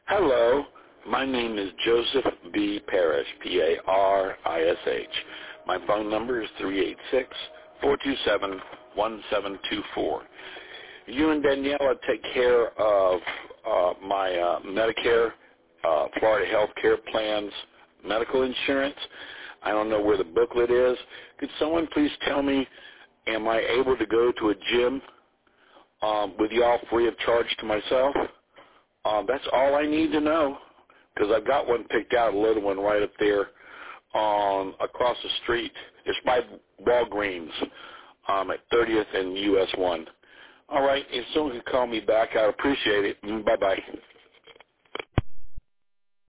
Hello, my name is Joseph B. Parrish, P-A-R-I-S-H. My phone number is 386-427-1724. You and Daniela take care of my Medicare, Florida Health Care Plan's medical insurance. I don't know where the booklet is. Could someone please tell me, am I able to go to a gym with y'all free of charge to myself? That's all I need to know, because I've got one picked out, a little one right up there across the street. It's by Walgreens at 30th and US 1. All right, if someone could call me back, I'd appreciate it. Bye-bye.